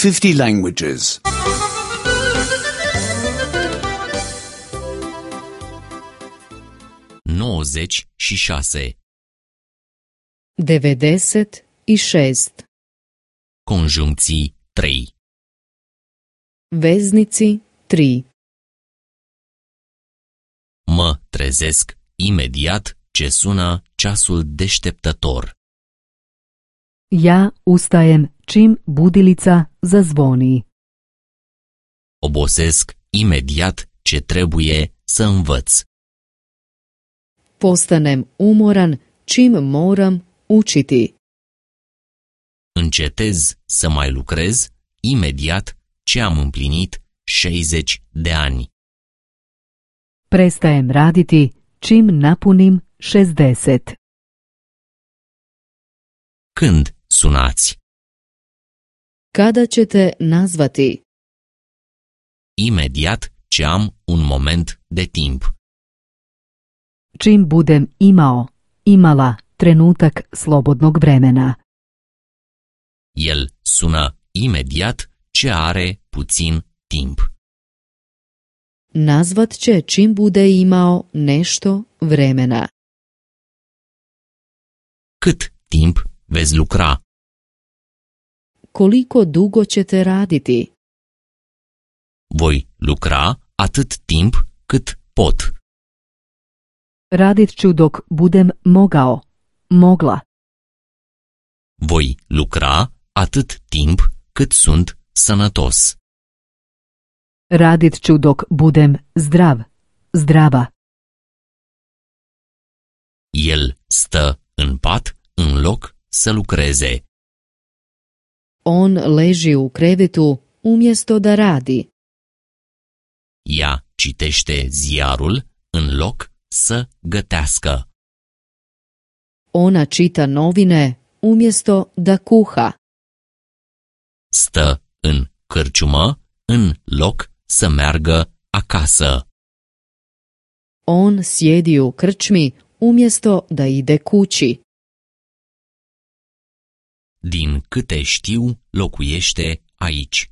50 languages. 96. 96. Conjuncții 3. Veznici 3. Mă trezesc imediat ce sună ceasul deșteptător. Ja ustajem čim budilica zazvoni. Obosesc imediat ce trebuie să învăț. Postanem umoran čim moram učiti. Încetez să mai lucrez imediat ce am împlinit 60 de ani. Prestajem raditi čim napunim 60. Când sunați? Kada ćete nazvati? Imediat ce am un moment de timp. Čim budem imala trenutak slobodnog vremena. El sună imediat ce are puțin timp. Nazvat će čim bude imao nešto vremena. Cât timp veți lucra? Koliko dugo ćete raditi? Voi lucra atât timp cât pot. Radit ću dok budem mogla. Voi lucra atât timp cât sunt sănătos. Radit ću dok budem zdrava. El stă în pat în loc să lucreze. On leži u krevetu umjesto da radi. Ea citește ziarul în loc să gătească. Ona čita novine umjesto da kuha. Stă în cârciumă în loc să meargă acasă. On sjedi u krčmi umjesto da ide kući. Din câte știu, locuiește aici.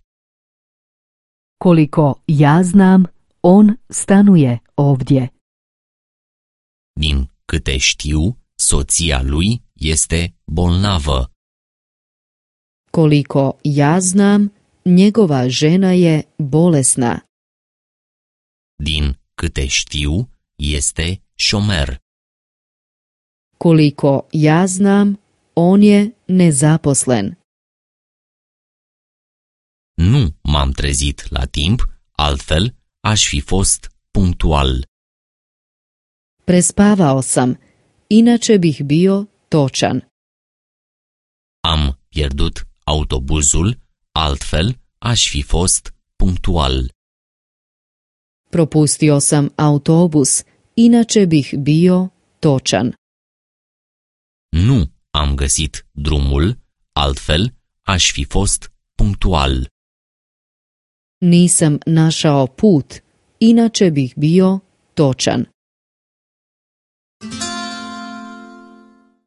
Koliko ja znam, on stanuje ovdje. Din câte știu, soția lui este bolnavă. Koliko ja znam, njegova žena je bolesna. Din câte știu, este șomer. Koliko ja znam, on je nezaposlen. Nu m-am trezit la timp, altfel aș fi fost punctual. Prespavao sam, inače bih bio točan. Am pierdut autobuzul, altfel aș fi fost punctual. Propustio sam autobus, inače bih bio točan. Nu am găsit drumul, altfel aș fi fost punctual. Nisam našao put, inače bih bio točan.